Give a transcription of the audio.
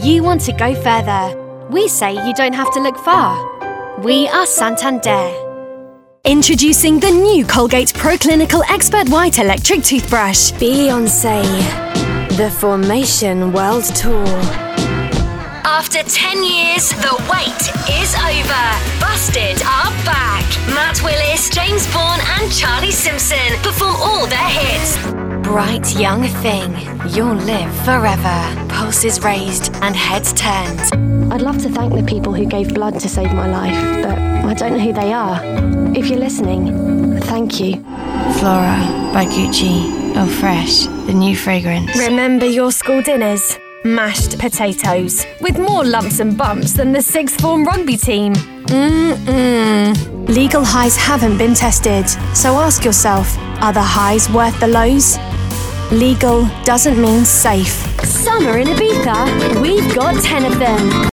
you want to go further. We say you don't have to look far. We are Santander. Introducing the new Colgate ProClinical Expert White Electric Toothbrush. Beyoncé, the Formation World Tour. After 10 years, the wait is over. Busted are back. Matt Willis, James Bourne and Charlie Simpson perform all their hits. Bright young thing, you'll live forever. Pulses raised and heads turned. I'd love to thank the people who gave blood to save my life, but I don't know who they are. If you're listening, thank you. Flora by Gucci. Oh, fresh. The new fragrance. Remember your school dinners? Mashed potatoes, with more lumps and bumps than the sixth form rugby team. Legal highs haven't been tested, so ask yourself, are the highs worth the lows? Legal doesn't mean safe. Summer in Ibiza, we've got 10 of them.